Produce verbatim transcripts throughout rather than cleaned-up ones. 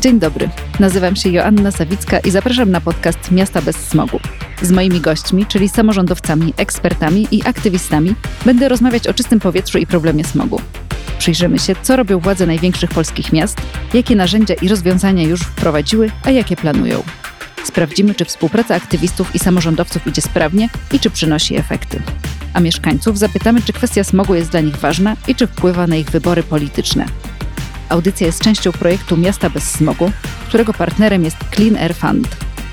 Dzień dobry, nazywam się Joanna Sawicka i zapraszam na podcast Miasta bez smogu. Z moimi gośćmi, czyli samorządowcami, ekspertami i aktywistami, będę rozmawiać o czystym powietrzu i problemie smogu. Przyjrzymy się, co robią władze największych polskich miast, jakie narzędzia i rozwiązania już wprowadziły, a jakie planują. Sprawdzimy, czy współpraca aktywistów i samorządowców idzie sprawnie i czy przynosi efekty. A mieszkańców zapytamy, czy kwestia smogu jest dla nich ważna i czy wpływa na ich wybory polityczne. Audycja jest częścią projektu Miasta bez smogu, którego partnerem jest Clean Air Fund.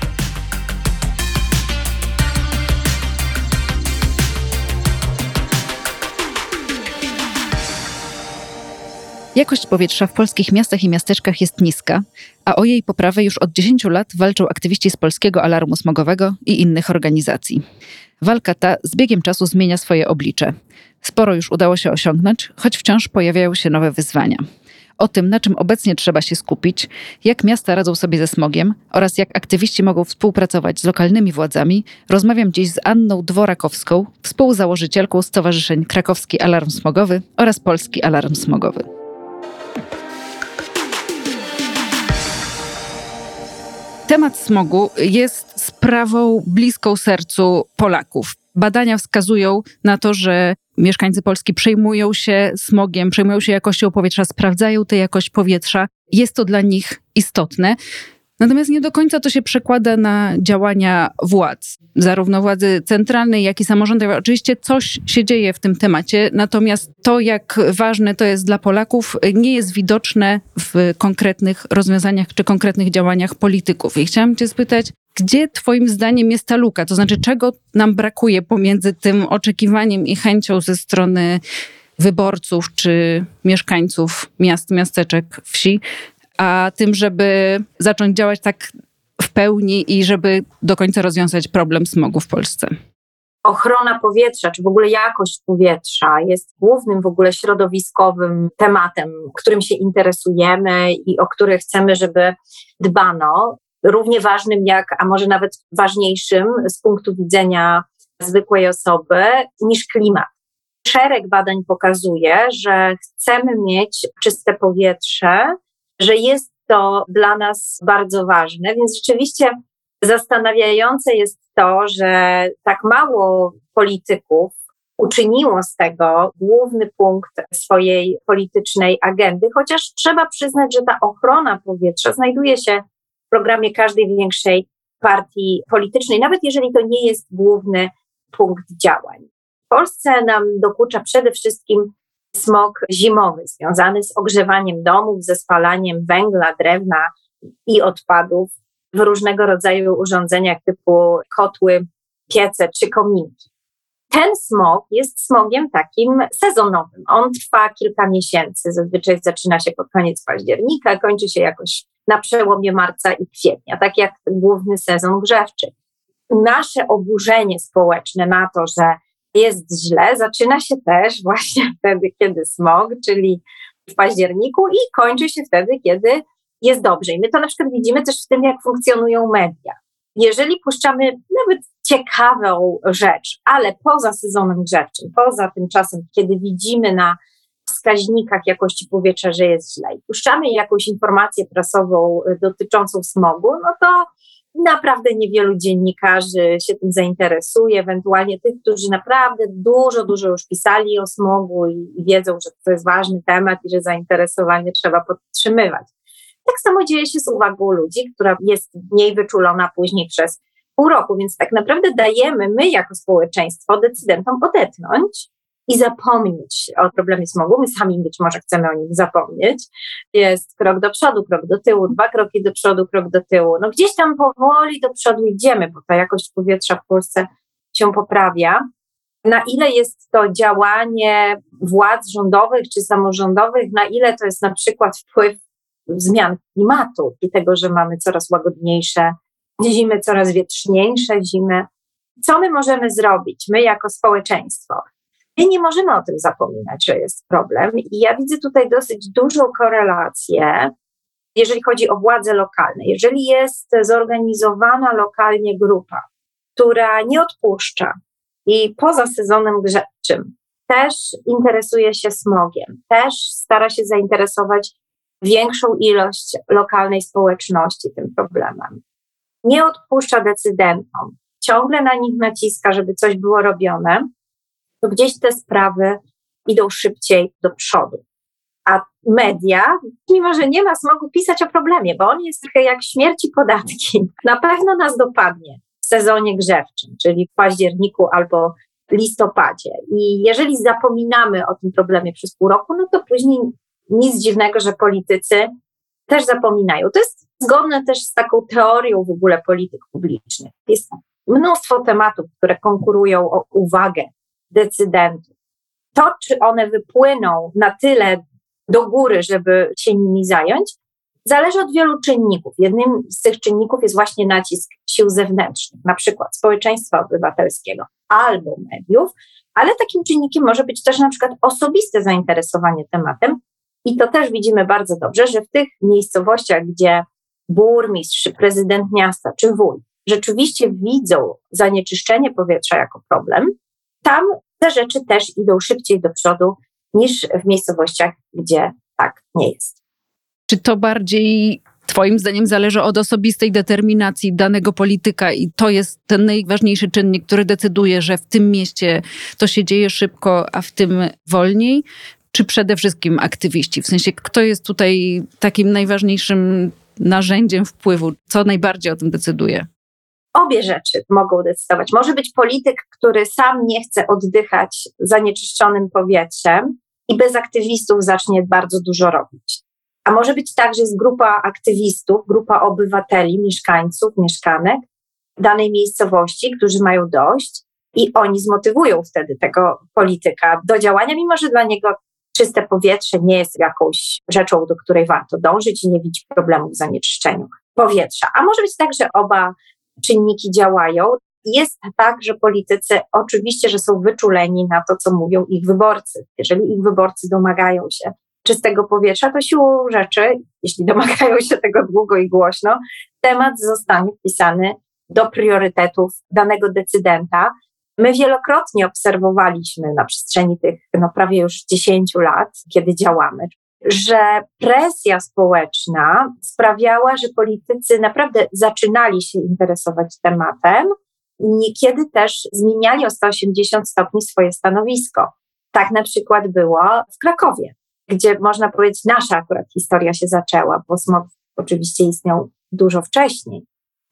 Jakość powietrza w polskich miastach i miasteczkach jest niska, a o jej poprawę już od dziesięciu lat walczą aktywiści z Polskiego Alarmu Smogowego i innych organizacji. Walka ta z biegiem czasu zmienia swoje oblicze. Sporo już udało się osiągnąć, choć wciąż pojawiają się nowe wyzwania. O tym, na czym obecnie trzeba się skupić, jak miasta radzą sobie ze smogiem oraz jak aktywiści mogą współpracować z lokalnymi władzami, rozmawiam dziś z Anną Dworakowską, współzałożycielką Stowarzyszeń Krakowski Alarm Smogowy oraz Polski Alarm Smogowy. Temat smogu jest sprawą bliską sercu Polaków. Badania wskazują na to, że mieszkańcy Polski przejmują się smogiem, przejmują się jakością powietrza, sprawdzają tę jakość powietrza. Jest to dla nich istotne. Natomiast nie do końca to się przekłada na działania władz, zarówno władzy centralnej, jak i samorządowej. Oczywiście coś się dzieje w tym temacie, natomiast to, jak ważne to jest dla Polaków, nie jest widoczne w konkretnych rozwiązaniach czy konkretnych działaniach polityków. I chciałam cię spytać, gdzie twoim zdaniem jest ta luka? To znaczy, czego nam brakuje pomiędzy tym oczekiwaniem i chęcią ze strony wyborców czy mieszkańców miast, miasteczek, wsi, a tym, żeby zacząć działać tak w pełni i żeby do końca rozwiązać problem smogu w Polsce? Ochrona powietrza, czy w ogóle jakość powietrza jest głównym w ogóle środowiskowym tematem, którym się interesujemy i o który chcemy, żeby dbano. Równie ważnym jak, a może nawet ważniejszym z punktu widzenia zwykłej osoby niż klimat. Szereg badań pokazuje, że chcemy mieć czyste powietrze, że jest to dla nas bardzo ważne, więc rzeczywiście zastanawiające jest to, że tak mało polityków uczyniło z tego główny punkt swojej politycznej agendy, chociaż trzeba przyznać, że ta ochrona powietrza znajduje się w programie każdej większej partii politycznej, nawet jeżeli to nie jest główny punkt działań. W Polsce nam dokucza przede wszystkim smog zimowy, związany z ogrzewaniem domów, ze spalaniem węgla, drewna i odpadów w różnego rodzaju urządzeniach typu kotły, piece czy kominki. Ten smog jest smogiem takim sezonowym. On trwa kilka miesięcy, zazwyczaj zaczyna się pod koniec października, kończy się jakoś na przełomie marca i kwietnia, tak jak główny sezon grzewczy. Nasze oburzenie społeczne na to, że jest źle, zaczyna się też właśnie wtedy, kiedy smog, czyli w październiku i kończy się wtedy, kiedy jest dobrze. I my to na przykład widzimy też w tym, jak funkcjonują media. Jeżeli puszczamy nawet ciekawą rzecz, ale poza sezonem grzewczym, poza tym czasem, kiedy widzimy na wskaźnikach jakości powietrza, że jest źle i puszczamy jakąś informację prasową dotyczącą smogu, no to naprawdę niewielu dziennikarzy się tym zainteresuje, ewentualnie tych, którzy naprawdę dużo, dużo już pisali o smogu i, i wiedzą, że to jest ważny temat i że zainteresowanie trzeba podtrzymywać. Tak samo dzieje się z uwagą ludzi, która jest mniej wyczulona później przez pół roku, więc tak naprawdę dajemy my jako społeczeństwo decydentom odetchnąć i zapomnieć o problemie smogu. My sami być może chcemy o nim zapomnieć. Jest krok do przodu, krok do tyłu, dwa kroki do przodu, krok do tyłu. No gdzieś tam powoli do przodu idziemy, bo ta jakość powietrza w Polsce się poprawia. Na ile jest to działanie władz rządowych czy samorządowych, na ile to jest na przykład wpływ zmian klimatu i tego, że mamy coraz łagodniejsze zimy, coraz wietrzniejsze zimy. Co my możemy zrobić, my jako społeczeństwo? My nie możemy o tym zapominać, że jest problem i ja widzę tutaj dosyć dużą korelację, jeżeli chodzi o władze lokalne. Jeżeli jest zorganizowana lokalnie grupa, która nie odpuszcza i poza sezonem grzewczym też interesuje się smogiem, też stara się zainteresować większą ilość lokalnej społeczności tym problemem. Nie odpuszcza decydentom, ciągle na nich naciska, żeby coś było robione, to gdzieś te sprawy idą szybciej do przodu. A media, mimo że nie ma smogu, pisać o problemie, bo on jest trochę jak śmierć i podatki. Na pewno nas dopadnie w sezonie grzewczym, czyli w październiku albo listopadzie. I jeżeli zapominamy o tym problemie przez pół roku, no to później nic dziwnego, że politycy też zapominają. To jest zgodne też z taką teorią w ogóle polityk publicznych. Jest mnóstwo tematów, które konkurują o uwagę decydentów. To, czy one wypłyną na tyle do góry, żeby się nimi zająć, zależy od wielu czynników. Jednym z tych czynników jest właśnie nacisk sił zewnętrznych, na przykład społeczeństwa obywatelskiego albo mediów, ale takim czynnikiem może być też na przykład osobiste zainteresowanie tematem i to też widzimy bardzo dobrze, że w tych miejscowościach, gdzie burmistrz, czy prezydent miasta, czy wójt rzeczywiście widzą zanieczyszczenie powietrza jako problem, tam te rzeczy też idą szybciej do przodu niż w miejscowościach, gdzie tak nie jest. Czy to bardziej twoim zdaniem zależy od osobistej determinacji danego polityka i to jest ten najważniejszy czynnik, który decyduje, że w tym mieście to się dzieje szybko, a w tym wolniej? Czy przede wszystkim aktywiści? W sensie, kto jest tutaj takim najważniejszym narzędziem wpływu? Co najbardziej o tym decyduje? Obie rzeczy mogą decydować. Może być polityk, który sam nie chce oddychać zanieczyszczonym powietrzem i bez aktywistów zacznie bardzo dużo robić. A może być tak, że jest grupa aktywistów, grupa obywateli, mieszkańców, mieszkanek danej miejscowości, którzy mają dość i oni zmotywują wtedy tego polityka do działania, mimo że dla niego czyste powietrze nie jest jakąś rzeczą, do której warto dążyć i nie widzi problemu w zanieczyszczeniu powietrza. A może być tak, że oba czynniki działają. Jest tak, że politycy oczywiście, że są wyczuleni na to, co mówią ich wyborcy. Jeżeli ich wyborcy domagają się czystego powietrza, to siłą rzeczy, jeśli domagają się tego długo i głośno, temat zostanie wpisany do priorytetów danego decydenta. My wielokrotnie obserwowaliśmy na przestrzeni tych no, prawie już dziesięciu lat, kiedy działamy, że presja społeczna sprawiała, że politycy naprawdę zaczynali się interesować tematem i niekiedy też zmieniali o sto osiemdziesiąt stopni swoje stanowisko. Tak na przykład było w Krakowie, gdzie można powiedzieć nasza akurat historia się zaczęła, bo smog oczywiście istniał dużo wcześniej,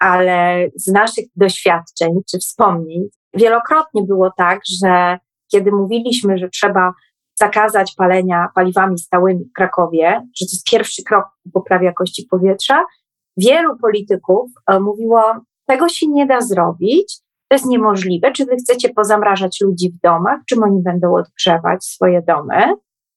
ale z naszych doświadczeń czy wspomnień wielokrotnie było tak, że kiedy mówiliśmy, że trzeba zakazać palenia paliwami stałymi w Krakowie, że to jest pierwszy krok do poprawy jakości powietrza, wielu polityków mówiło, tego się nie da zrobić, to jest niemożliwe, czy wy chcecie pozamrażać ludzi w domach, czym oni będą odgrzewać swoje domy,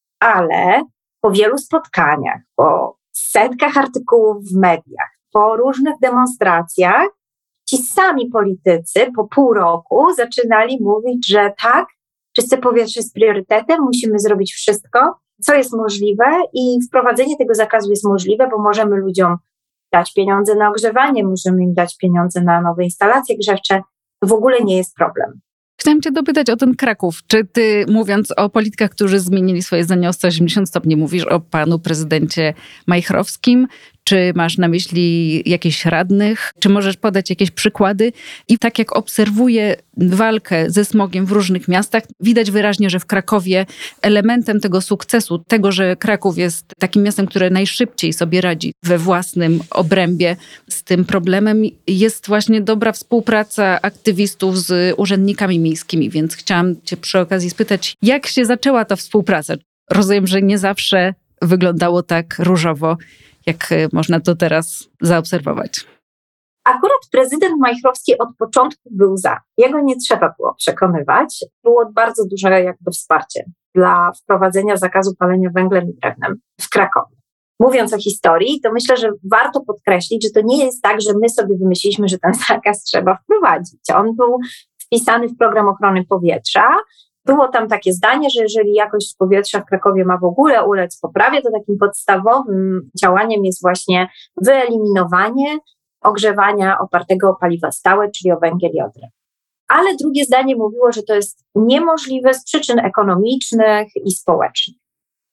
ale po wielu spotkaniach, po setkach artykułów w mediach, po różnych demonstracjach, ci sami politycy po pół roku zaczynali mówić, że tak, czyste powietrze jest priorytetem, musimy zrobić wszystko, co jest możliwe i wprowadzenie tego zakazu jest możliwe, bo możemy ludziom dać pieniądze na ogrzewanie, możemy im dać pieniądze na nowe instalacje grzewcze, to w ogóle nie jest problem. Chciałam cię dopytać o ten Kraków. Czy ty, mówiąc o politykach, którzy zmienili swoje zdanie o sto osiemdziesiąt stopni, mówisz o panu prezydencie Majchrowskim? Czy masz na myśli jakichś radnych? Czy możesz podać jakieś przykłady? I tak jak obserwuję walkę ze smogiem w różnych miastach, widać wyraźnie, że w Krakowie elementem tego sukcesu, tego, że Kraków jest takim miastem, które najszybciej sobie radzi we własnym obrębie z tym problemem, jest właśnie dobra współpraca aktywistów z urzędnikami miejskimi. Więc chciałam cię przy okazji spytać, jak się zaczęła ta współpraca? Rozumiem, że nie zawsze wyglądało tak różowo, jak można to teraz zaobserwować. Akurat prezydent Majchrowski od początku był za. Jego nie trzeba było przekonywać. Było bardzo duże jakby wsparcie dla wprowadzenia zakazu palenia węglem i drewnem w Krakowie. Mówiąc o historii, to myślę, że warto podkreślić, że to nie jest tak, że my sobie wymyśliliśmy, że ten zakaz trzeba wprowadzić. On był wpisany w program ochrony powietrza. Było tam takie zdanie, że jeżeli jakość powietrza w Krakowie ma w ogóle ulec poprawie, to takim podstawowym działaniem jest właśnie wyeliminowanie ogrzewania opartego o paliwa stałe, czyli o węgiel i o drewno. Ale drugie zdanie mówiło, że to jest niemożliwe z przyczyn ekonomicznych i społecznych.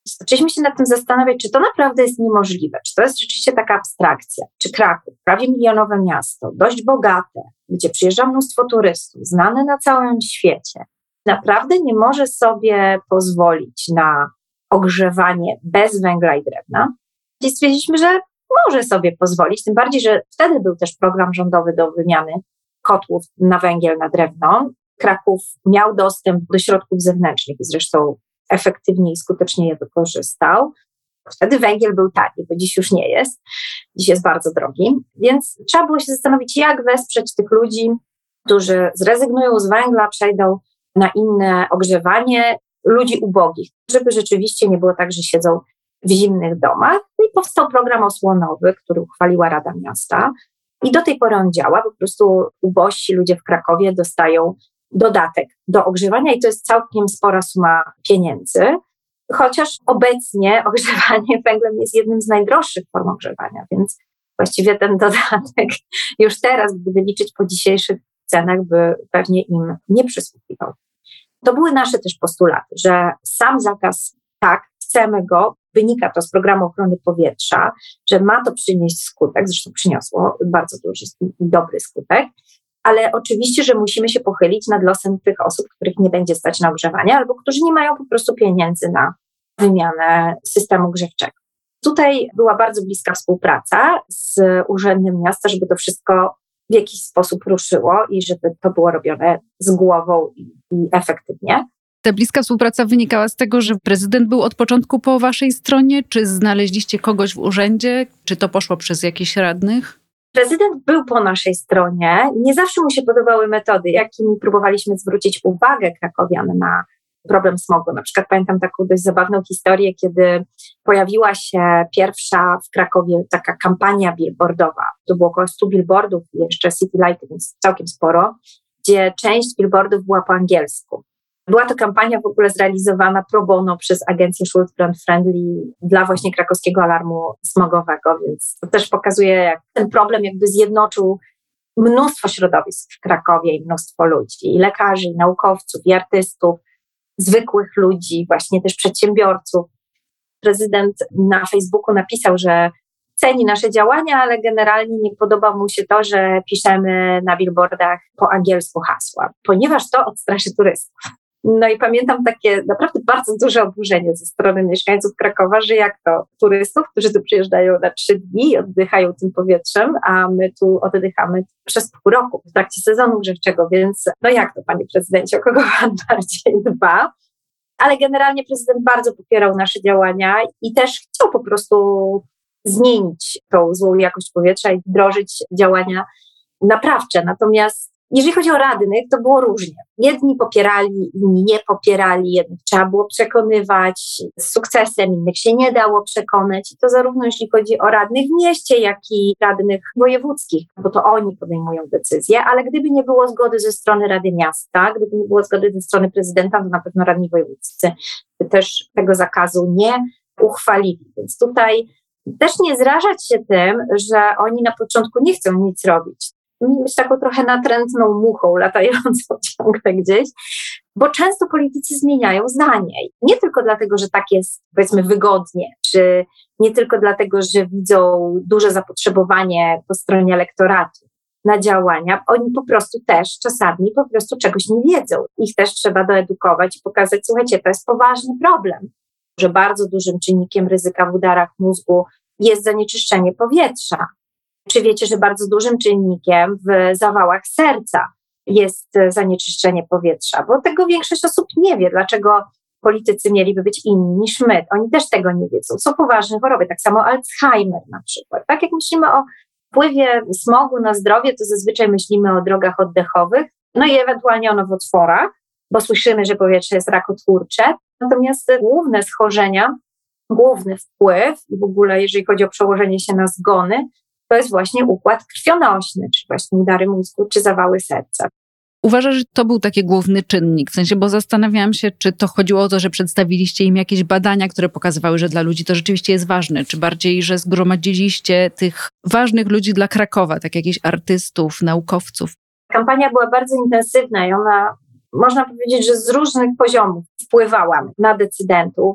Zaczęliśmy się nad tym zastanawiać, czy to naprawdę jest niemożliwe, czy to jest rzeczywiście taka abstrakcja, czy Kraków, prawie milionowe miasto, dość bogate, gdzie przyjeżdża mnóstwo turystów, znane na całym świecie, naprawdę nie może sobie pozwolić na ogrzewanie bez węgla i drewna. I stwierdziliśmy, że może sobie pozwolić, tym bardziej, że wtedy był też program rządowy do wymiany kotłów na węgiel, na drewno. Kraków miał dostęp do środków zewnętrznych i zresztą efektywnie i skutecznie je wykorzystał. Wtedy węgiel był tani, bo dziś już nie jest. Dziś jest bardzo drogi. Więc trzeba było się zastanowić, jak wesprzeć tych ludzi, którzy zrezygnują z węgla, przejdą na inne ogrzewanie, ludzi ubogich, żeby rzeczywiście nie było tak, że siedzą w zimnych domach. No i powstał program osłonowy, który uchwaliła Rada Miasta. I do tej pory on działa. Po prostu ubożsi ludzie w Krakowie dostają dodatek do ogrzewania i to jest całkiem spora suma pieniędzy. Chociaż obecnie ogrzewanie węglem jest jednym z najdroższych form ogrzewania, więc właściwie ten dodatek już teraz, gdyby liczyć po dzisiejszych cenach, by pewnie im nie przysługiwał. To były nasze też postulaty, że sam zakaz, tak, chcemy go, wynika to z programu ochrony powietrza, że ma to przynieść skutek, zresztą przyniosło bardzo duży i dobry skutek, ale oczywiście, że musimy się pochylić nad losem tych osób, których nie będzie stać na ogrzewanie, albo którzy nie mają po prostu pieniędzy na wymianę systemu grzewczego. Tutaj była bardzo bliska współpraca z Urzędem Miasta, żeby to wszystko w jakiś sposób ruszyło i żeby to było robione z głową i, i efektywnie. Ta bliska współpraca wynikała z tego, że prezydent był od początku po waszej stronie? Czy znaleźliście kogoś w urzędzie? Czy to poszło przez jakichś radnych? Prezydent był po naszej stronie. Nie zawsze mu się podobały metody, jakimi próbowaliśmy zwrócić uwagę krakowian na problem smogu. Na przykład pamiętam taką dość zabawną historię, kiedy pojawiła się pierwsza w Krakowie taka kampania billboardowa. To było około stu billboardów i jeszcze City Lighty, więc całkiem sporo, gdzie część billboardów była po angielsku. Była to kampania w ogóle zrealizowana pro bono przez agencję Schultz Brand Friendly dla właśnie krakowskiego alarmu smogowego, więc to też pokazuje, jak ten problem jakby zjednoczył mnóstwo środowisk w Krakowie i mnóstwo ludzi, i lekarzy, i naukowców, i artystów, zwykłych ludzi, właśnie też przedsiębiorców. Prezydent na Facebooku napisał, że ceni nasze działania, ale generalnie nie podoba mu się to, że piszemy na billboardach po angielsku hasła, ponieważ to odstraszy turystów. No i pamiętam takie naprawdę bardzo duże oburzenie ze strony mieszkańców Krakowa, że jak to turystów, którzy tu przyjeżdżają na trzy dni i oddychają tym powietrzem, a my tu oddychamy przez pół roku w trakcie sezonu grzewczego, więc no jak to, panie prezydencie, o kogo pan bardziej dba? Ale generalnie prezydent bardzo popierał nasze działania i też chciał po prostu zmienić tą złą jakość powietrza i wdrożyć działania naprawcze. Natomiast jeżeli chodzi o radnych, to było różnie. Jedni popierali, inni nie popierali, jednych trzeba było przekonywać z sukcesem, innych się nie dało przekonać. I to zarówno jeśli chodzi o radnych w mieście, jak i radnych wojewódzkich, bo to oni podejmują decyzje, ale gdyby nie było zgody ze strony Rady Miasta, gdyby nie było zgody ze strony prezydenta, to na pewno radni wojewódzcy też tego zakazu nie uchwalili. Więc tutaj też nie zrażać się tym, że oni na początku nie chcą nic robić. Być taką trochę natrętną muchą latającą ciągle gdzieś, bo często politycy zmieniają zdanie. Nie tylko dlatego, że tak jest, powiedzmy, wygodnie, czy nie tylko dlatego, że widzą duże zapotrzebowanie po stronie elektoratu na działania. Oni po prostu też czasami po prostu czegoś nie wiedzą. Ich też trzeba doedukować i pokazać, słuchajcie, to jest poważny problem, że bardzo dużym czynnikiem ryzyka w udarach mózgu jest zanieczyszczenie powietrza. Czy wiecie, że bardzo dużym czynnikiem w zawałach serca jest zanieczyszczenie powietrza? Bo tego większość osób nie wie, dlaczego politycy mieliby być inni niż my. Oni też tego nie wiedzą. Są poważne choroby, tak samo Alzheimer na przykład. Tak jak myślimy o wpływie smogu na zdrowie, to zazwyczaj myślimy o drogach oddechowych, no i ewentualnie o nowotworach, bo słyszymy, że powietrze jest rakotwórcze. Natomiast główne schorzenia, główny wpływ i w ogóle jeżeli chodzi o przełożenie się na zgony, to jest właśnie układ krwionośny, czy właśnie udary mózgu, czy zawały serca. Uważasz, że to był taki główny czynnik? W sensie, bo zastanawiałam się, czy to chodziło o to, że przedstawiliście im jakieś badania, które pokazywały, że dla ludzi to rzeczywiście jest ważne, czy bardziej, że zgromadziliście tych ważnych ludzi dla Krakowa, tak jakichś artystów, naukowców? Kampania była bardzo intensywna i ona, można powiedzieć, że z różnych poziomów wpływała na decydentów.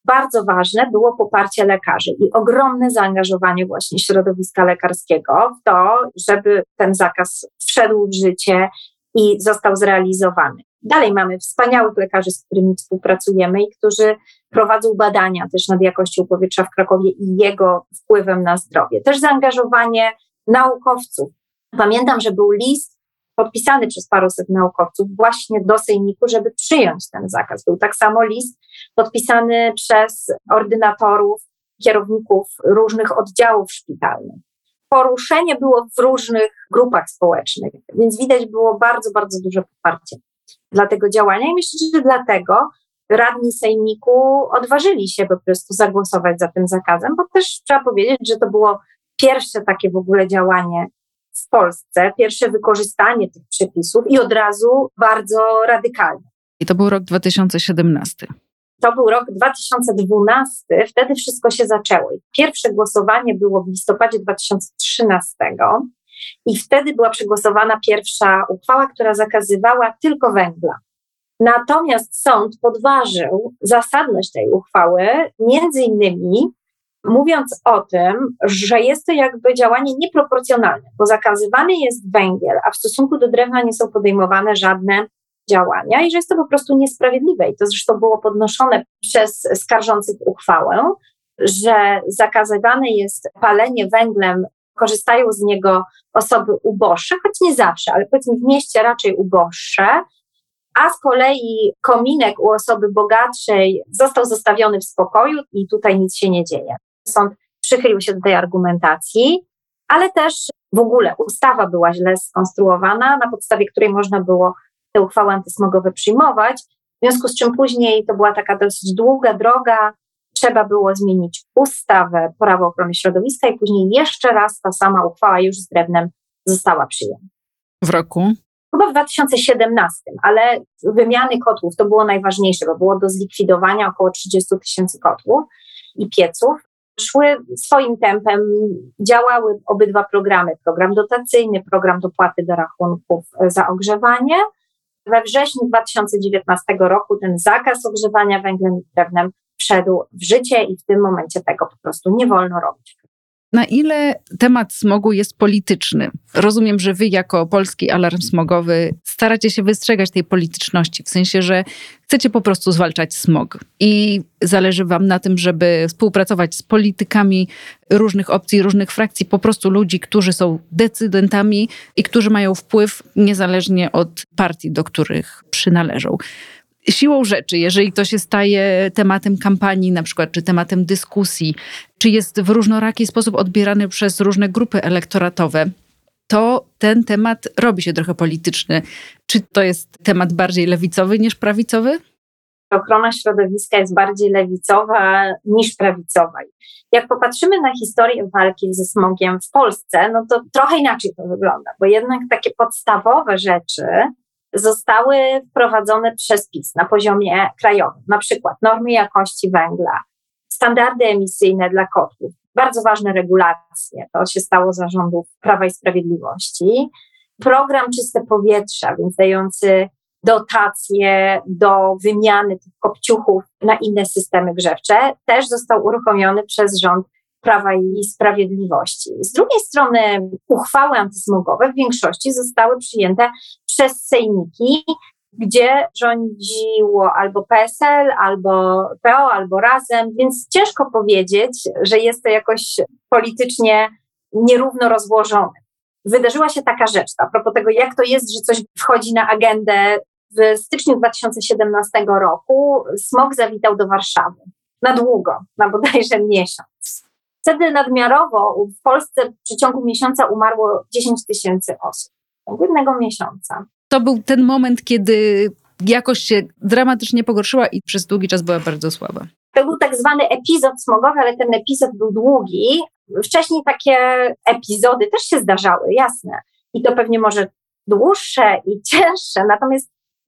bardzo ważne było poparcie lekarzy i ogromne zaangażowanie właśnie środowiska lekarskiego w to, żeby ten zakaz wszedł w życie i został zrealizowany. Dalej mamy wspaniałych lekarzy, z którymi współpracujemy i którzy prowadzą badania też nad jakością powietrza w Krakowie i jego wpływem na zdrowie. Też zaangażowanie naukowców. Pamiętam, że był list podpisany przez paruset naukowców właśnie do sejmiku, żeby przyjąć ten zakaz. Był tak samo list podpisany przez ordynatorów, kierowników różnych oddziałów szpitalnych. Poruszenie było w różnych grupach społecznych, więc widać było bardzo, bardzo duże poparcie dla tego działania i myślę, że dlatego radni sejmiku odważyli się po prostu zagłosować za tym zakazem, bo też trzeba powiedzieć, że to było pierwsze takie w ogóle działanie w Polsce, pierwsze wykorzystanie tych przepisów i od razu bardzo radykalne. I to był rok dwa tysiące siedemnasty. To był rok dwa tysiące dwunasty, wtedy wszystko się zaczęło. Pierwsze głosowanie było w listopadzie dwa tysiące trzynastego i wtedy była przegłosowana pierwsza uchwała, która zakazywała tylko węgla. Natomiast sąd podważył zasadność tej uchwały, między innymi mówiąc o tym, że jest to jakby działanie nieproporcjonalne, bo zakazywany jest węgiel, a w stosunku do drewna nie są podejmowane żadne działania i że jest to po prostu niesprawiedliwe. I to zresztą było podnoszone przez skarżących uchwałę, że zakazywane jest palenie węglem, korzystają z niego osoby uboższe, choć nie zawsze, ale powiedzmy w mieście raczej uboższe, a z kolei kominek u osoby bogatszej został zostawiony w spokoju i tutaj nic się nie dzieje. Sąd przychylił się do tej argumentacji, ale też w ogóle ustawa była źle skonstruowana, na podstawie której można było te uchwały antysmogowe przyjmować, w związku z czym później to była taka dosyć długa droga, trzeba było zmienić ustawę, prawo ochrony środowiska i później jeszcze raz ta sama uchwała już z drewnem została przyjęta. W roku? Chyba w dwa tysiące siedemnastym, ale wymiany kotłów to było najważniejsze, bo było do zlikwidowania około trzydzieści tysięcy kotłów i pieców. Szły swoim tempem, działały obydwa programy, program dotacyjny, program dopłaty do rachunków za ogrzewanie. We wrześniu dwa tysiące dziewiętnastego roku ten zakaz ogrzewania węglem i drewnem wszedł w życie i w tym momencie tego po prostu nie wolno robić. Na ile temat smogu jest polityczny? Rozumiem, że wy jako Polski Alarm Smogowy staracie się wystrzegać tej polityczności, w sensie, że chcecie po prostu zwalczać smog i zależy wam na tym, żeby współpracować z politykami różnych opcji, różnych frakcji, po prostu ludzi, którzy są decydentami i którzy mają wpływ niezależnie od partii, do których przynależą. Siłą rzeczy, jeżeli to się staje tematem kampanii na przykład, czy tematem dyskusji, czy jest w różnoraki sposób odbierany przez różne grupy elektoratowe, to ten temat robi się trochę polityczny. Czy to jest temat bardziej lewicowy niż prawicowy? Ochrona środowiska jest bardziej lewicowa niż prawicowa. Jak popatrzymy na historię walki ze smogiem w Polsce, no to trochę inaczej to wygląda, bo jednak takie podstawowe rzeczy zostały wprowadzone przez PiS na poziomie krajowym, na przykład normy jakości węgla, standardy emisyjne dla kotłów, bardzo ważne regulacje, to się stało za rządów Prawa i Sprawiedliwości, program Czyste Powietrze, więc dający dotacje do wymiany tych kopciuchów na inne systemy grzewcze, też został uruchomiony przez rząd Prawa i Sprawiedliwości. Z drugiej strony uchwały antysmogowe w większości zostały przyjęte przez sejmiki, gdzie rządziło albo P S L, albo P O, albo Razem, więc ciężko powiedzieć, że jest to jakoś politycznie nierówno rozłożone. Wydarzyła się taka rzecz, a propos tego, jak to jest, że coś wchodzi na agendę. W styczniu dwa tysiące siedemnastego roku smog zawitał do Warszawy. Na długo, na bodajże miesiąc. Wtedy nadmiarowo w Polsce w przeciągu miesiąca umarło dziesięć tysięcy osób. W ciągu jednego miesiąca. To był ten moment, kiedy jakość się dramatycznie pogorszyła i przez długi czas była bardzo słaba. To był tak zwany epizod smogowy, ale ten epizod był długi. Wcześniej takie epizody też się zdarzały, jasne. I to pewnie może dłuższe i cięższe. Natomiast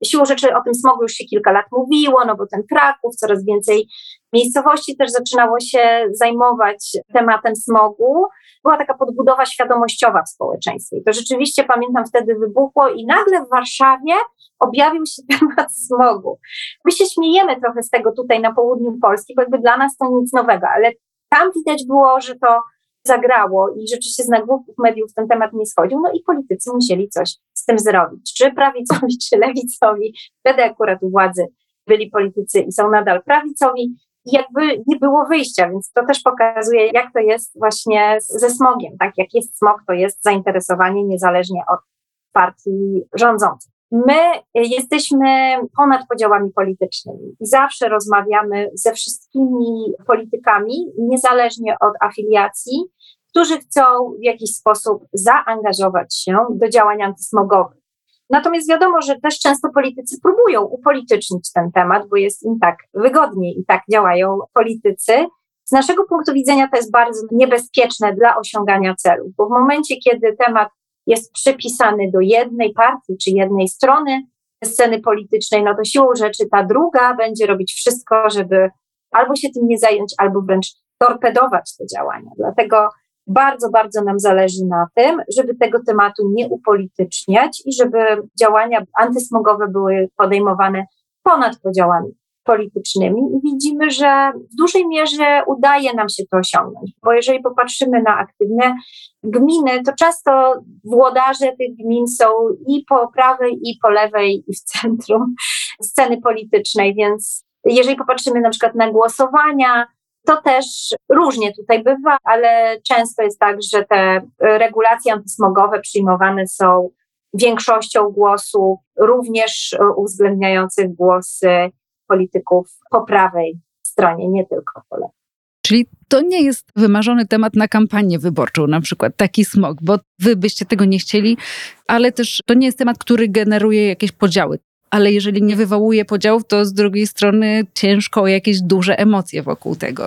Siłą rzeczy o tym smogu już się kilka lat mówiło, no bo ten Kraków, coraz więcej miejscowości też zaczynało się zajmować tematem smogu. Była taka podbudowa świadomościowa w społeczeństwie. I to rzeczywiście, pamiętam, wtedy wybuchło i nagle w Warszawie objawił się temat smogu. My się śmiejemy trochę z tego tutaj na południu Polski, bo jakby dla nas to nic nowego, ale tam widać było, że to zagrało i rzeczywiście z nagłówków mediów ten temat nie schodził, no i politycy musieli coś z tym zrobić, czy prawicowi, czy lewicowi. Wtedy akurat u władzy byli politycy i są nadal prawicowi i jakby nie było wyjścia, więc to też pokazuje, jak to jest właśnie ze smogiem, tak? Jak jest smog, to jest zainteresowanie niezależnie od partii rządzących. My jesteśmy ponad podziałami politycznymi i zawsze rozmawiamy ze wszystkimi politykami, niezależnie od afiliacji, którzy chcą w jakiś sposób zaangażować się do działań antysmogowych. Natomiast wiadomo, że też często politycy próbują upolitycznić ten temat, bo jest im tak wygodniej i tak działają politycy. Z naszego punktu widzenia to jest bardzo niebezpieczne dla osiągania celów, bo w momencie, kiedy temat jest przypisany do jednej partii czy jednej strony sceny politycznej, no to siłą rzeczy ta druga będzie robić wszystko, żeby albo się tym nie zająć, albo wręcz torpedować te działania. Dlatego bardzo, bardzo nam zależy na tym, żeby tego tematu nie upolityczniać i żeby działania antysmogowe były podejmowane ponad podziałami politycznymi i widzimy, że w dużej mierze udaje nam się to osiągnąć, bo jeżeli popatrzymy na aktywne gminy, to często włodarze tych gmin są i po prawej, i po lewej, i w centrum sceny politycznej, więc jeżeli popatrzymy na przykład na głosowania, to też różnie tutaj bywa, ale często jest tak, że te regulacje antysmogowe przyjmowane są większością głosów, również uwzględniających głosy polityków po prawej stronie, nie tylko po lewej. Czyli to nie jest wymarzony temat na kampanię wyborczą, na przykład taki smog, bo wy byście tego nie chcieli, ale też to nie jest temat, który generuje jakieś podziały. Ale jeżeli nie wywołuje podziałów, to z drugiej strony ciężko o jakieś duże emocje wokół tego.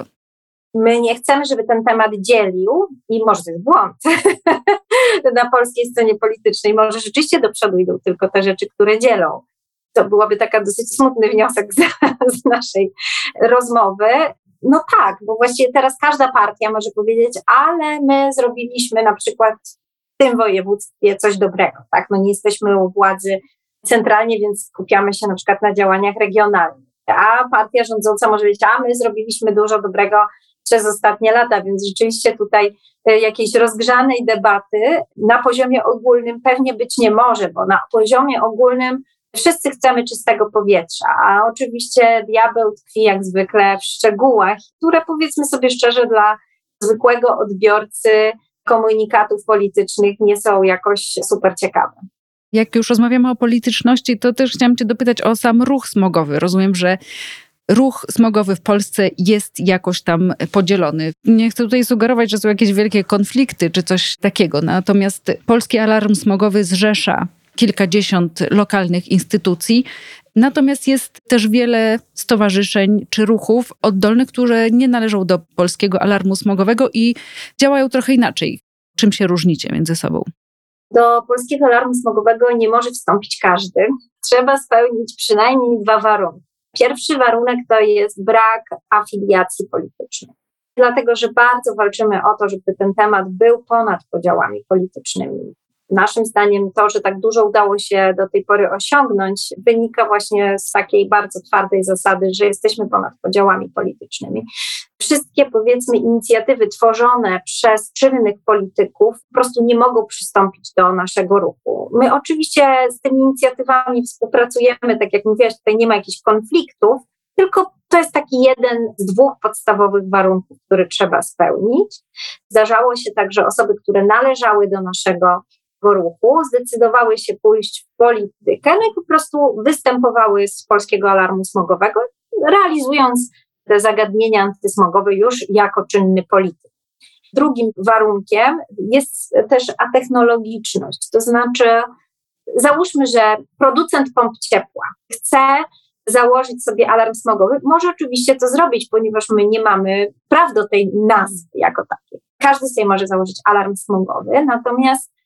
My nie chcemy, żeby ten temat dzielił i może to jest błąd na polskiej scenie politycznej. Może rzeczywiście do przodu idą tylko te rzeczy, które dzielą. To byłoby taki dosyć smutny wniosek z, z naszej rozmowy. No tak, bo właściwie teraz każda partia może powiedzieć, ale my zrobiliśmy na przykład w tym województwie coś dobrego. Tak? No nie jesteśmy u władzy centralnie, więc skupiamy się na przykład na działaniach regionalnych. A partia rządząca może powiedzieć, a my zrobiliśmy dużo dobrego przez ostatnie lata, więc rzeczywiście tutaj jakiejś rozgrzanej debaty na poziomie ogólnym pewnie być nie może, bo na poziomie ogólnym wszyscy chcemy czystego powietrza, a oczywiście diabeł tkwi jak zwykle w szczegółach, które powiedzmy sobie szczerze dla zwykłego odbiorcy komunikatów politycznych nie są jakoś super ciekawe. Jak już rozmawiamy o polityczności, to też chciałam cię dopytać o sam ruch smogowy. Rozumiem, że ruch smogowy w Polsce jest jakoś tam podzielony. Nie chcę tutaj sugerować, że są jakieś wielkie konflikty czy coś takiego, natomiast Polski Alarm Smogowy zrzesza kilkadziesiąt lokalnych instytucji, natomiast jest też wiele stowarzyszeń czy ruchów oddolnych, które nie należą do Polskiego Alarmu Smogowego i działają trochę inaczej. Czym się różnicie między sobą? Do Polskiego Alarmu Smogowego nie może wstąpić każdy. Trzeba spełnić przynajmniej dwa warunki. Pierwszy warunek to jest brak afiliacji politycznej. Dlatego, że bardzo walczymy o to, żeby ten temat był ponad podziałami politycznymi. Naszym zdaniem to, że tak dużo udało się do tej pory osiągnąć, wynika właśnie z takiej bardzo twardej zasady, że jesteśmy ponad podziałami politycznymi. Wszystkie, powiedzmy, inicjatywy tworzone przez czynnych polityków po prostu nie mogą przystąpić do naszego ruchu. My oczywiście z tymi inicjatywami współpracujemy, tak jak mówiłaś, tutaj nie ma jakichś konfliktów, tylko to jest taki jeden z dwóch podstawowych warunków, który trzeba spełnić. Zdarzało się tak, że osoby, które należały do naszego ruchu, zdecydowały się pójść w politykę, no i po prostu występowały z Polskiego Alarmu Smogowego, realizując te zagadnienia antysmogowe już jako czynny polityk. Drugim warunkiem jest też atechnologiczność, to znaczy załóżmy, że producent pomp ciepła chce założyć sobie alarm smogowy, może oczywiście to zrobić, ponieważ my nie mamy praw do tej nazwy jako takiej. Każdy sobie może założyć alarm smogowy, natomiast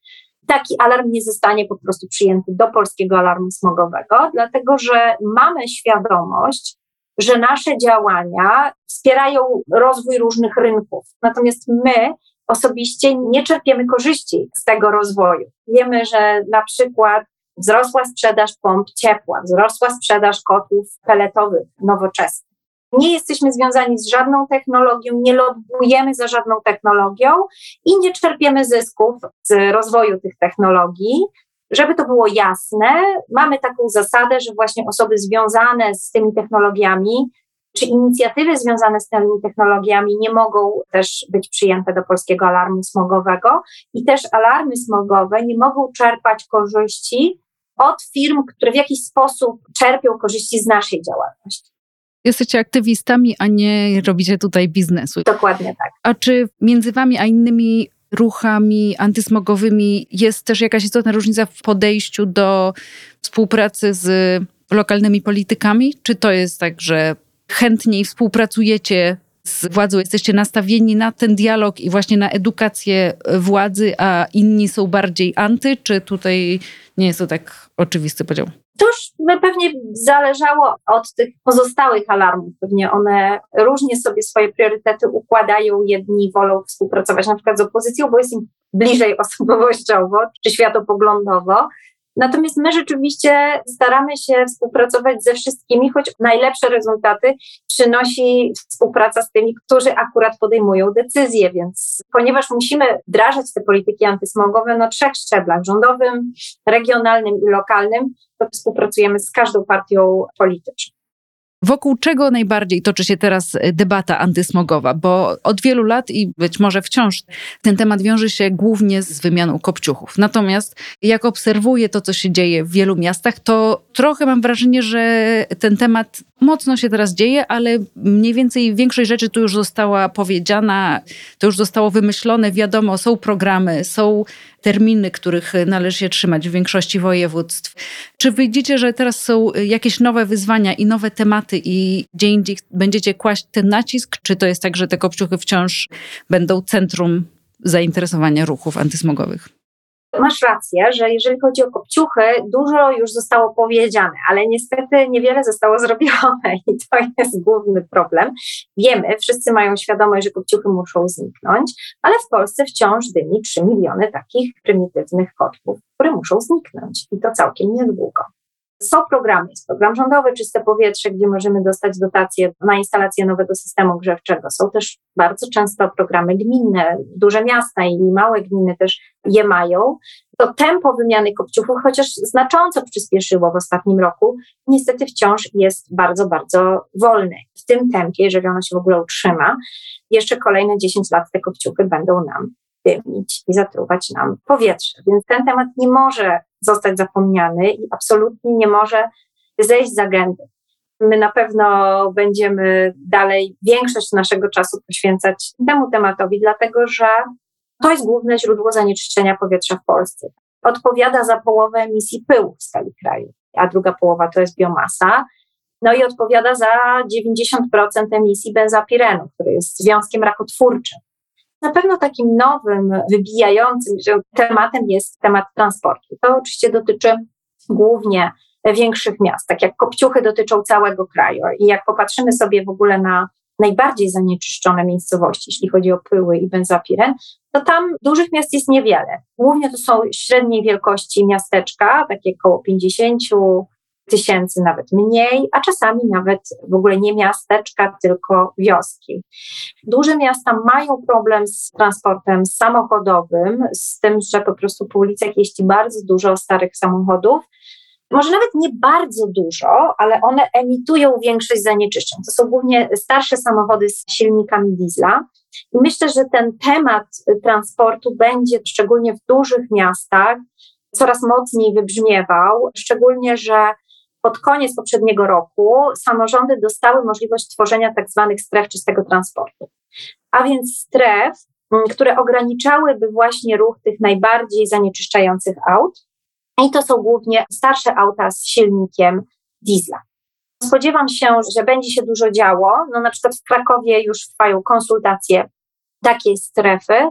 taki alarm nie zostanie po prostu przyjęty do polskiego alarmu smogowego, dlatego że mamy świadomość, że nasze działania wspierają rozwój różnych rynków. Natomiast my osobiście nie czerpiemy korzyści z tego rozwoju. Wiemy, że na przykład wzrosła sprzedaż pomp ciepła, wzrosła sprzedaż kotłów peletowych nowoczesnych. Nie jesteśmy związani z żadną technologią, nie lobbujemy za żadną technologią i nie czerpiemy zysków z rozwoju tych technologii. Żeby to było jasne, mamy taką zasadę, że właśnie osoby związane z tymi technologiami, czy inicjatywy związane z tymi technologiami nie mogą też być przyjęte do polskiego alarmu smogowego i też alarmy smogowe nie mogą czerpać korzyści od firm, które w jakiś sposób czerpią korzyści z naszej działalności. Jesteście aktywistami, a nie robicie tutaj biznesu. Dokładnie tak. A czy między wami a innymi ruchami antysmogowymi jest też jakaś istotna różnica w podejściu do współpracy z lokalnymi politykami? Czy to jest tak, że chętniej współpracujecie z władzą, jesteście nastawieni na ten dialog i właśnie na edukację władzy, a inni są bardziej anty? Czy tutaj nie jest to tak oczywisty podział? To już pewnie zależało od tych pozostałych alarmów. Pewnie one różnie sobie swoje priorytety układają. Jedni wolą współpracować na przykład z opozycją, bo jest im bliżej osobowościowo czy światopoglądowo. Natomiast my rzeczywiście staramy się współpracować ze wszystkimi, choć najlepsze rezultaty przynosi współpraca z tymi, którzy akurat podejmują decyzje. Więc ponieważ musimy wdrażać te polityki antysmogowe na trzech szczeblach, rządowym, regionalnym i lokalnym, to współpracujemy z każdą partią polityczną. Wokół czego najbardziej toczy się teraz debata antysmogowa? Bo od wielu lat i być może wciąż ten temat wiąże się głównie z wymianą kopciuchów. Natomiast jak obserwuję to, co się dzieje w wielu miastach, to trochę mam wrażenie, że ten temat mocno się teraz dzieje, ale mniej więcej większość rzeczy tu już została powiedziana, to już zostało wymyślone. Wiadomo, są programy, są terminy, których należy się trzymać w większości województw. Czy widzicie, że teraz są jakieś nowe wyzwania i nowe tematy i gdzie indziej będziecie kłaść ten nacisk? Czy to jest tak, że te kopciuchy wciąż będą centrum zainteresowania ruchów antysmogowych? Masz rację, że jeżeli chodzi o kopciuchy, dużo już zostało powiedziane, ale niestety niewiele zostało zrobione i to jest główny problem. Wiemy, wszyscy mają świadomość, że kopciuchy muszą zniknąć, ale w Polsce wciąż dymi trzy miliony takich prymitywnych kotłów, które muszą zniknąć i to całkiem niedługo. Są programy, jest program rządowy Czyste Powietrze, gdzie możemy dostać dotacje na instalację nowego systemu grzewczego. Są też bardzo często programy gminne, duże miasta i małe gminy też je mają. To tempo wymiany kopciuchów, chociaż znacząco przyspieszyło w ostatnim roku, niestety wciąż jest bardzo, bardzo wolne. W tym tempie, jeżeli ono się w ogóle utrzyma, jeszcze kolejne dziesięć lat te kopciuchy będą nam dymić i zatruwać nam powietrze. Więc ten temat nie może zostać zapomniany i absolutnie nie może zejść z agendy. My na pewno będziemy dalej większość naszego czasu poświęcać temu tematowi, dlatego że to jest główne źródło zanieczyszczenia powietrza w Polsce. Odpowiada za połowę emisji pyłu w skali kraju, a druga połowa to jest biomasa. No i odpowiada za dziewięćdziesiąt procent emisji benzopirenu, który jest związkiem rakotwórczym. Na pewno takim nowym, wybijającym się tematem jest temat transportu. To oczywiście dotyczy głównie większych miast, tak jak kopciuchy dotyczą całego kraju. I jak popatrzymy sobie w ogóle na najbardziej zanieczyszczone miejscowości, jeśli chodzi o pyły i benzopiren, to tam dużych miast jest niewiele. Głównie to są średniej wielkości miasteczka, takie około pięćdziesiąt tysięcy, nawet mniej, a czasami nawet w ogóle nie miasteczka, tylko wioski. Duże miasta mają problem z transportem samochodowym, z tym, że po prostu po ulicach jeździ bardzo dużo starych samochodów. Może nawet nie bardzo dużo, ale one emitują większość zanieczyszczeń. To są głównie starsze samochody z silnikami diesla. I myślę, że ten temat transportu będzie szczególnie w dużych miastach coraz mocniej wybrzmiewał, szczególnie, że pod koniec poprzedniego roku samorządy dostały możliwość tworzenia tak zwanych stref czystego transportu. A więc stref, które ograniczałyby właśnie ruch tych najbardziej zanieczyszczających aut. I to są głównie starsze auta z silnikiem diesla. Spodziewam się, że będzie się dużo działo. No na przykład w Krakowie już trwają konsultacje takiej strefy,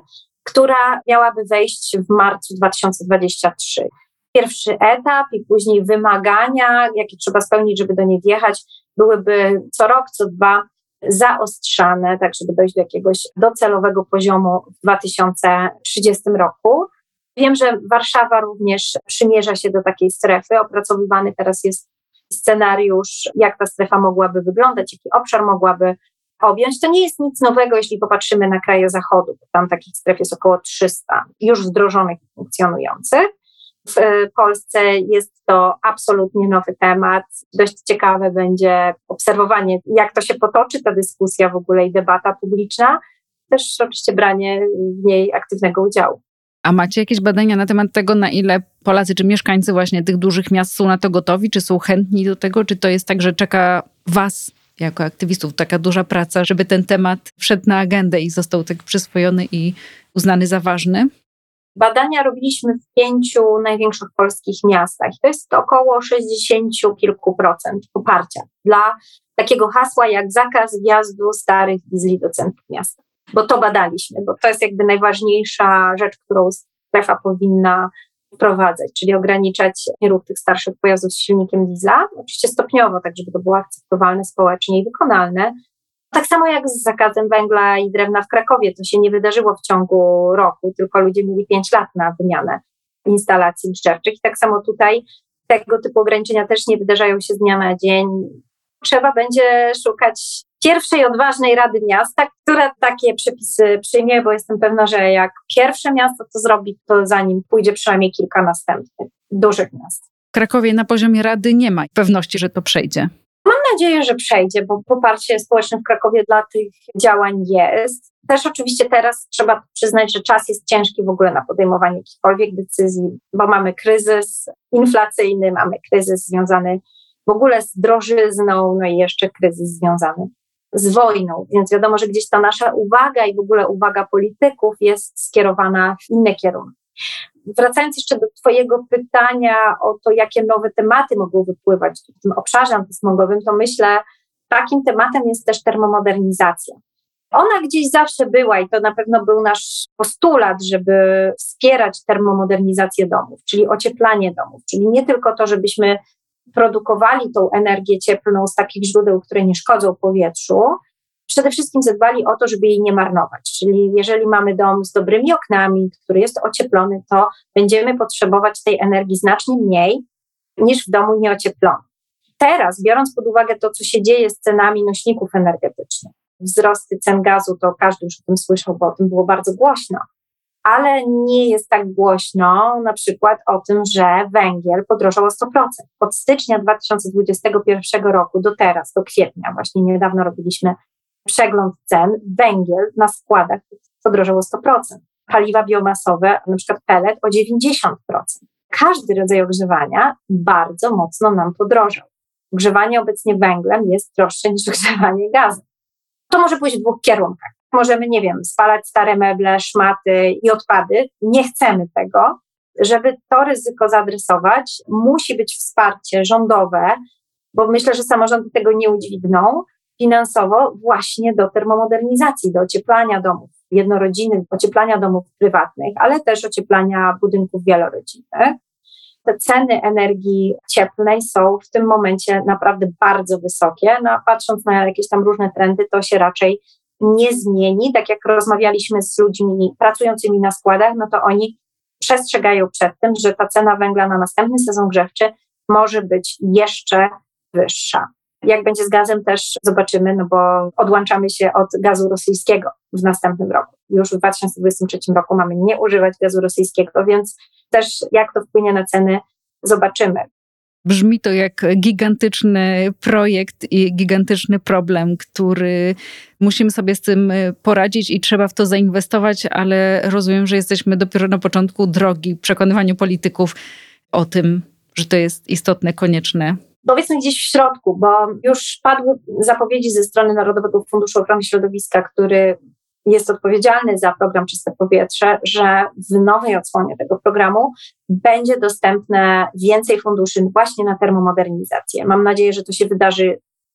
która miałaby wejść w marcu dwa tysiące dwudziestego trzeciego. Pierwszy etap i później wymagania, jakie trzeba spełnić, żeby do niej wjechać, byłyby co rok, co dwa zaostrzane, tak żeby dojść do jakiegoś docelowego poziomu w dwa tysiące trzydziestym roku. Wiem, że Warszawa również przymierza się do takiej strefy. Opracowywany teraz jest scenariusz, jak ta strefa mogłaby wyglądać, jaki obszar mogłaby objąć. To nie jest nic nowego, jeśli popatrzymy na kraje zachodu, bo tam takich stref jest około trzysta już wdrożonych i funkcjonujących. W Polsce jest to absolutnie nowy temat. Dość ciekawe będzie obserwowanie, jak to się potoczy, ta dyskusja w ogóle i debata publiczna. Też oczywiście branie w niej aktywnego udziału. A macie jakieś badania na temat tego, na ile Polacy czy mieszkańcy właśnie tych dużych miast są na to gotowi, czy są chętni do tego, czy to jest tak, że czeka was jako aktywistów taka duża praca, żeby ten temat wszedł na agendę i został tak przyswojony i uznany za ważny? Badania robiliśmy w pięciu największych polskich miastach. To jest około sześćdziesiąt kilku procent poparcia dla takiego hasła jak zakaz wjazdu starych diesli do centrum miasta. Bo to badaliśmy, bo to jest jakby najważniejsza rzecz, którą strefa powinna wprowadzać, czyli ograniczać ruch tych starszych pojazdów z silnikiem diesla, oczywiście stopniowo, tak żeby to było akceptowalne społecznie i wykonalne. Tak samo jak z zakazem węgla i drewna w Krakowie, to się nie wydarzyło w ciągu roku, tylko ludzie mieli pięć lat na wymianę instalacji grzewczych. I tak samo tutaj tego typu ograniczenia też nie wydarzają się z dnia na dzień. Trzeba będzie szukać pierwszej odważnej Rady Miasta, która takie przepisy przyjmie, bo jestem pewna, że jak pierwsze miasto to zrobi, to za nim pójdzie przynajmniej kilka następnych dużych miast. W Krakowie na poziomie Rady nie ma pewności, że to przejdzie. Mam nadzieję, że przejdzie, bo poparcie społeczne w Krakowie dla tych działań jest. Też oczywiście teraz trzeba przyznać, że czas jest ciężki w ogóle na podejmowanie jakichkolwiek decyzji, bo mamy kryzys inflacyjny, mamy kryzys związany w ogóle z drożyzną, no i jeszcze kryzys związany z wojną, więc wiadomo, że gdzieś ta nasza uwaga i w ogóle uwaga polityków jest skierowana w inne kierunki. Wracając jeszcze do twojego pytania o to, jakie nowe tematy mogą wypływać w tym obszarze antysmogowym, to myślę, takim tematem jest też termomodernizacja. Ona gdzieś zawsze była i to na pewno był nasz postulat, żeby wspierać termomodernizację domów, czyli ocieplanie domów, czyli nie tylko to, żebyśmy produkowali tą energię cieplną z takich źródeł, które nie szkodzą powietrzu, przede wszystkim zadbali o to, żeby jej nie marnować. Czyli jeżeli mamy dom z dobrymi oknami, który jest ocieplony, to będziemy potrzebować tej energii znacznie mniej niż w domu nieocieplonym. Teraz, biorąc pod uwagę to, co się dzieje z cenami nośników energetycznych, wzrosty cen gazu, to każdy już o tym słyszał, bo o tym było bardzo głośno, ale nie jest tak głośno na przykład o tym, że węgiel podrożał o sto procent. Od stycznia dwa tysiące dwudziestego pierwszego roku do teraz, do kwietnia, właśnie niedawno robiliśmy przegląd cen, węgiel na składach podrożał o sto procent. Paliwa biomasowe, na przykład pellet, o dziewięćdziesiąt procent. Każdy rodzaj ogrzewania bardzo mocno nam podrożał. Ogrzewanie obecnie węglem jest droższe niż ogrzewanie gazem. To może pójść w dwóch kierunkach. Możemy, nie wiem, spalać stare meble, szmaty i odpady. Nie chcemy tego. Żeby to ryzyko zaadresować, musi być wsparcie rządowe, bo myślę, że samorządy tego nie udźwigną finansowo właśnie do termomodernizacji, do ocieplania domów jednorodzinnych, ocieplania domów prywatnych, ale też ocieplania budynków wielorodzinnych. Te ceny energii cieplnej są w tym momencie naprawdę bardzo wysokie. No, a patrząc na jakieś tam różne trendy, to się raczej nie zmieni. Tak jak rozmawialiśmy z ludźmi pracującymi na składach, no to oni przestrzegają przed tym, że ta cena węgla na następny sezon grzewczy może być jeszcze wyższa. Jak będzie z gazem też zobaczymy, no bo odłączamy się od gazu rosyjskiego w następnym roku. Już w dwa tysiące dwudziestym trzecim roku mamy nie używać gazu rosyjskiego, więc też jak to wpłynie na ceny, zobaczymy. Brzmi to jak gigantyczny projekt i gigantyczny problem, który musimy sobie z tym poradzić i trzeba w to zainwestować, ale rozumiem, że jesteśmy dopiero na początku drogi w przekonywaniu polityków o tym, że to jest istotne, konieczne. Powiedzmy gdzieś w środku, bo już padły zapowiedzi ze strony Narodowego Funduszu Ochrony Środowiska, który jest odpowiedzialny za program Czyste Powietrze, że w nowej odsłonie tego programu będzie dostępne więcej funduszy właśnie na termomodernizację. Mam nadzieję, że to się wydarzy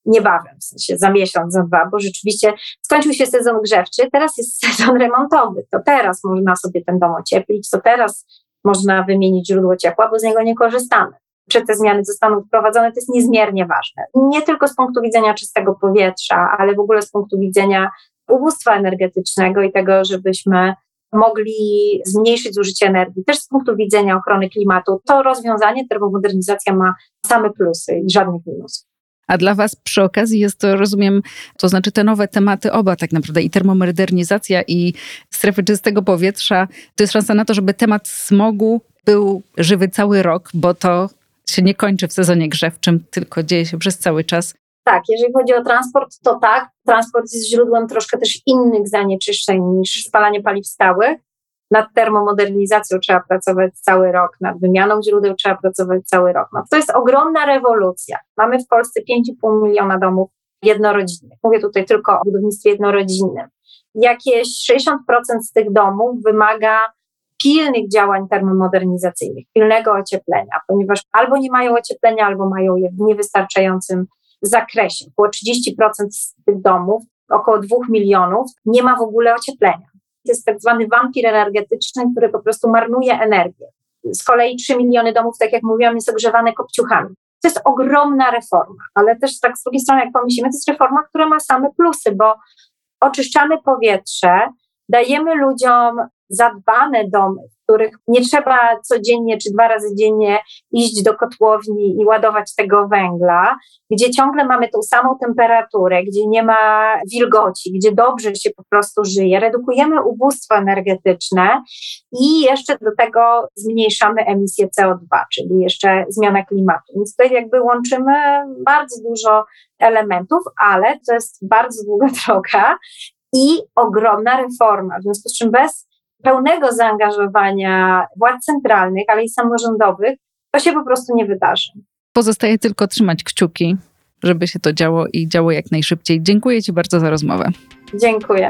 niebawem, w sensie za miesiąc, za dwa, bo rzeczywiście skończył się sezon grzewczy, teraz jest sezon remontowy, to teraz można sobie ten dom ocieplić, to teraz można wymienić źródło ciepła, bo z niego nie korzystamy. Czy te zmiany zostaną wprowadzone, to jest niezmiernie ważne. Nie tylko z punktu widzenia czystego powietrza, ale w ogóle z punktu widzenia ubóstwa energetycznego i tego, żebyśmy mogli zmniejszyć zużycie energii. Też z punktu widzenia ochrony klimatu to rozwiązanie, termomodernizacja ma same plusy i żadnych minusów. A dla Was przy okazji jest to, rozumiem, to znaczy te nowe tematy oba tak naprawdę, i termomodernizacja, i strefy czystego powietrza, to jest szansa na to, żeby temat smogu był żywy cały rok, bo to się nie kończy w sezonie grzewczym, tylko dzieje się przez cały czas. Tak, jeżeli chodzi o transport, to tak. Transport jest źródłem troszkę też innych zanieczyszczeń niż spalanie paliw stałych. Nad termomodernizacją trzeba pracować cały rok, nad wymianą źródeł trzeba pracować cały rok. No, to jest ogromna rewolucja. Mamy w Polsce pięć i pół miliona domów jednorodzinnych. Mówię tutaj tylko o budownictwie jednorodzinnym. Jakieś sześćdziesiąt procent z tych domów wymaga pilnych działań termomodernizacyjnych, pilnego ocieplenia, ponieważ albo nie mają ocieplenia, albo mają je w niewystarczającym zakresie. Około trzydzieści procent z tych domów, około dwóch milionów, nie ma w ogóle ocieplenia. To jest tak zwany wampir energetyczny, który po prostu marnuje energię. Z kolei trzy miliony domów, tak jak mówiłam, jest ogrzewane kopciuchami. To jest ogromna reforma, ale też tak z drugiej strony, jak pomyślimy, to jest reforma, która ma same plusy, bo oczyszczamy powietrze, dajemy ludziom zadbane domy, w których nie trzeba codziennie czy dwa razy dziennie iść do kotłowni i ładować tego węgla, gdzie ciągle mamy tą samą temperaturę, gdzie nie ma wilgoci, gdzie dobrze się po prostu żyje. Redukujemy ubóstwo energetyczne i jeszcze do tego zmniejszamy emisję C O dwa, czyli jeszcze zmiana klimatu. Więc tutaj jakby łączymy bardzo dużo elementów, ale to jest bardzo długa droga i ogromna reforma, w związku z czym bez pełnego zaangażowania władz centralnych, ale i samorządowych, to się po prostu nie wydarzy. Pozostaje tylko trzymać kciuki, żeby się to działo i działo jak najszybciej. Dziękuję Ci bardzo za rozmowę. Dziękuję.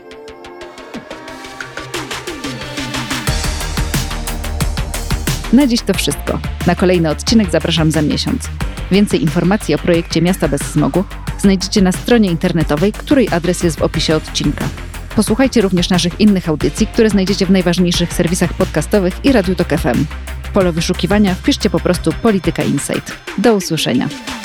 Na dziś to wszystko. Na kolejny odcinek zapraszam za miesiąc. Więcej informacji o projekcie Miasta bez smogu znajdziecie na stronie internetowej, której adres jest w opisie odcinka. Posłuchajcie również naszych innych audycji, które znajdziecie w najważniejszych serwisach podcastowych i Radiu Tok F M. W pole wyszukiwania wpiszcie po prostu Polityka Insight. Do usłyszenia.